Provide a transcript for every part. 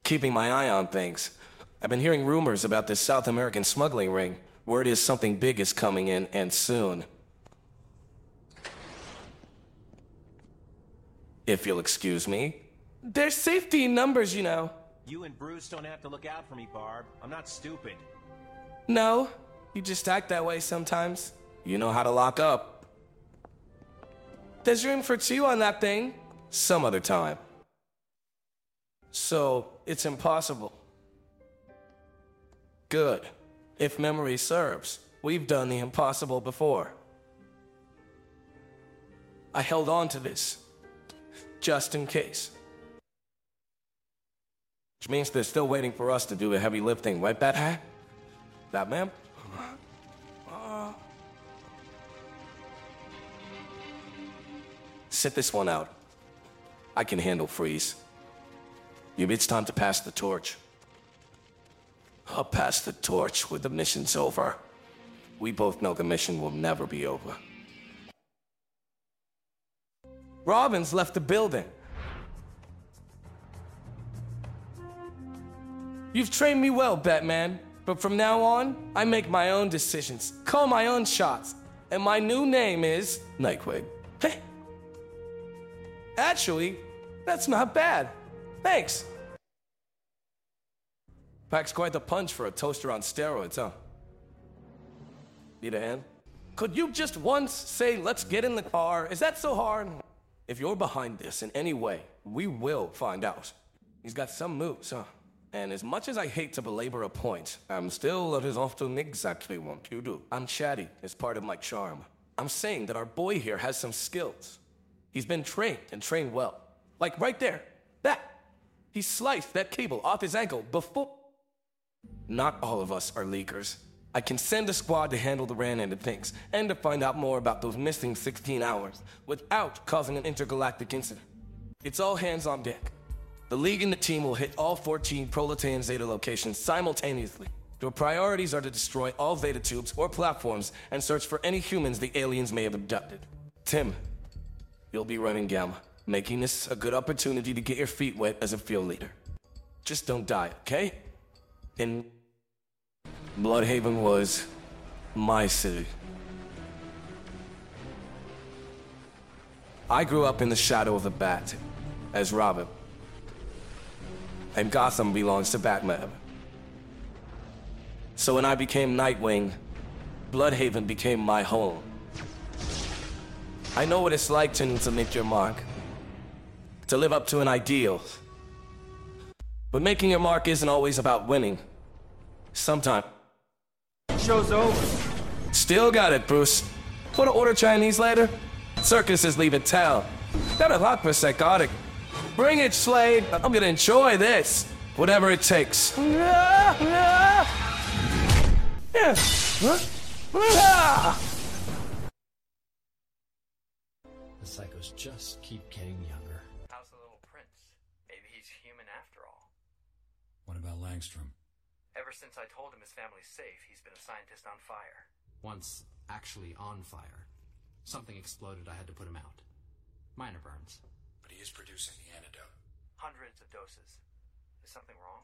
Keeping my eye on things. I've been hearing rumors about this South American smuggling ring. Word is something big is coming in, and soon. If you'll excuse me. There's safety in numbers, you know. You and Bruce don't have to look out for me, Barb. I'm not stupid. No, you just act that way sometimes. You know how to lock up. There's room for two on that thing. Some other time. So, it's impossible. Good. If memory serves, we've done the impossible before. I held on to this, just in case. Which means they're still waiting for us to do the heavy lifting, right, Bat-Hat? That, ma'am? Sit this one out. I can handle Freeze. Maybe it's time to pass the torch. I'll pass the torch when the mission's over. We both know the mission will never be over. Robin's left the building. You've trained me well, Batman, but from now on, I make my own decisions, call my own shots, and my new name is Nightwing. Hey. Actually, that's not bad. Thanks. Packs quite the punch for a toaster on steroids, huh? Need a hand? Could you just once say, let's get in the car? Is that so hard? If you're behind this in any way, we will find out. He's got some moves, huh? And as much as I hate to belabor a point, I'm still not as often exactly what you do. I'm chatty as part of my charm. I'm saying that our boy here has some skills. He's been trained and trained well. Like right there, that. He sliced that cable off his ankle before... Not all of us are leakers. I can send a squad to handle the ran end of things, and to find out more about those missing 16 hours, without causing an intergalactic incident. It's all hands on deck. The League and the team will hit all 14 Proletarian Zeta locations simultaneously. Your priorities are to destroy all Zeta tubes or platforms, and search for any humans the aliens may have abducted. Tim, you'll be running Gamma, making this a good opportunity to get your feet wet as a field leader. Just don't die, okay? And Bloodhaven was my city. I grew up in the shadow of the Bat, as Robin. And Gotham belongs to Batman. So when I became Nightwing, Bloodhaven became my home. I know what it's like to make your mark, to live up to an ideal. But making your mark isn't always about winning. Sometimes. Show's over. Still got it, Bruce. Want to order Chinese later? Circus is leaving town. Got a lot for psychotic. Bring it, Slade. I'm gonna enjoy this. Whatever it takes. Yeah. The psychos just keep getting younger. How's the little prince? Maybe he's human after all. What about Langstrom? Ever since I told him his family's safe, he's been a scientist on fire. Once actually on fire. Something exploded, I had to put him out. Minor burns. But he is producing the antidote. Hundreds of doses. Is something wrong?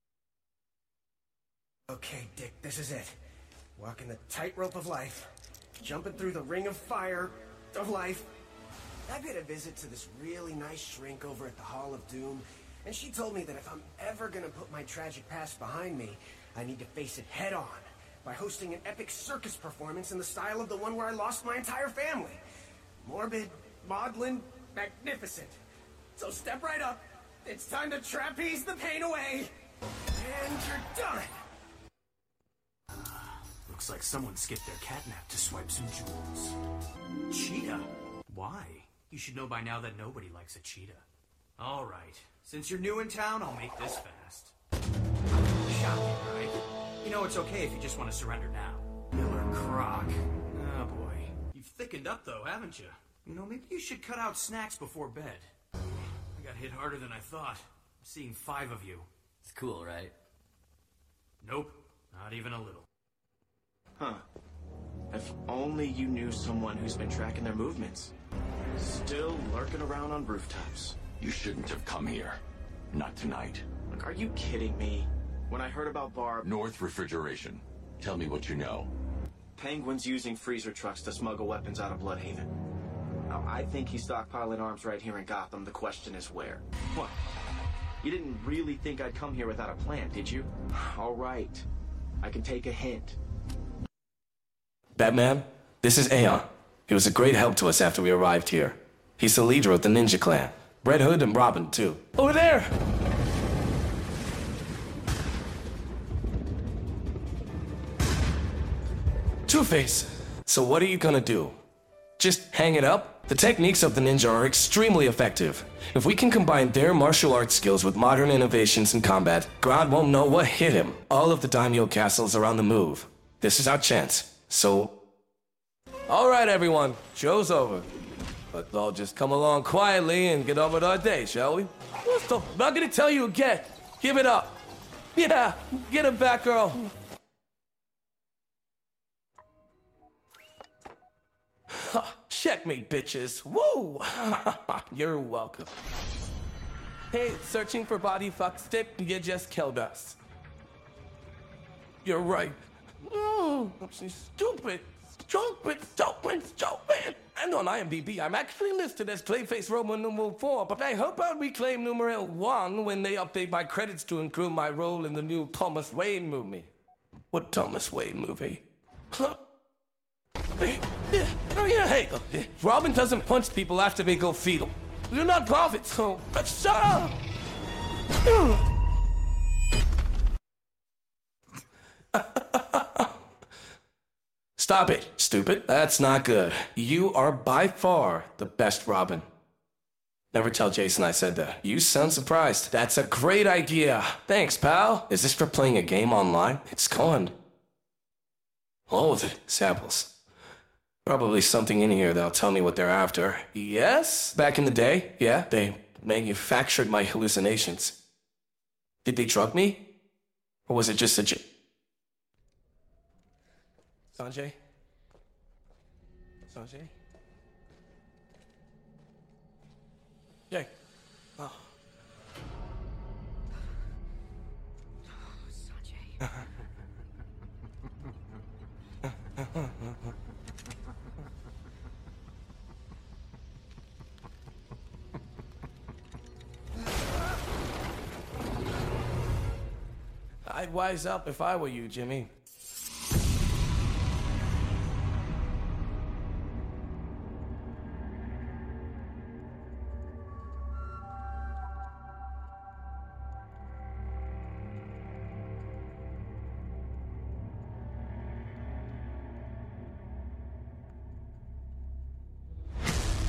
Okay, Dick, this is it. Walking the tightrope of life. Jumping through the ring of fire of life. I paid a visit to this really nice shrink over at the Hall of Doom, and she told me that if I'm ever gonna put my tragic past behind me, I need to face it head on by hosting an epic circus performance in the style of the one where I lost my entire family. Morbid, maudlin, magnificent. So step right up. It's time to trapeze the pain away. And you're done. Looks like someone skipped their catnap to swipe some jewels. Cheetah? Why? You should know by now that nobody likes a cheetah. All right. Since you're new in town, I'll make this fast. Shocking, right? You know it's okay if you just want to surrender now. Miller Croc. Oh boy. You've thickened up though, haven't you? You know, maybe you should cut out snacks before bed. I got hit harder than I thought. I'm seeing 5 of you. It's cool, right? Nope. Not even a little. Huh. If only you knew someone who's been tracking their movements. Still lurking around on rooftops. You shouldn't have come here. Not tonight. Look, are you kidding me? When I heard about Barb... North Refrigeration. Tell me what you know. Penguin's using freezer trucks to smuggle weapons out of Bloodhaven. Now, I think he's stockpiling arms right here in Gotham. The question is where. What? You didn't really think I'd come here without a plan, did you? All right. I can take a hint. Batman, this is Aeon. He was a great help to us after we arrived here. He's the leader of the Ninja Clan. Red Hood and Robin, too. Over there! Two-Face, so what are you gonna do? Just hang it up? The techniques of the ninja are extremely effective. If we can combine their martial arts skills with modern innovations in combat, Grodd won't know what hit him. All of the daimyo castles are on the move. This is our chance, so... Alright everyone, show's over. Let's all just come along quietly and get on with our day, shall we? I'm not gonna tell you again. Give it up. Yeah, get him back, girl. Checkmate, bitches. Woo! You're welcome. Hey, searching for body fuck stick? You just killed us. You're right. She's stupid. Stupid. And on IMDb, I'm actually listed as Clayface Roman numeral 4, but I hope I'll reclaim numeral 1 when they update my credits to include my role in the new Thomas Wayne movie. What Thomas Wayne movie? Hey, Robin doesn't punch people after they go fetal. You're not prophets, so shut up! Stop it, stupid. That's not good. You are by far the best Robin. Never tell Jason I said that. You sound surprised. That's a great idea. Thanks, pal. Is this for playing a game online? It's gone. Oh, the samples. Probably something in here that'll tell me what they're after. Yes? Back in the day, yeah, they manufactured my hallucinations. Did they drug me? Or was it just a Sanjay? Sanjay? Jay. Oh. Sanjay. I'd wise up if I were you, Jimmy.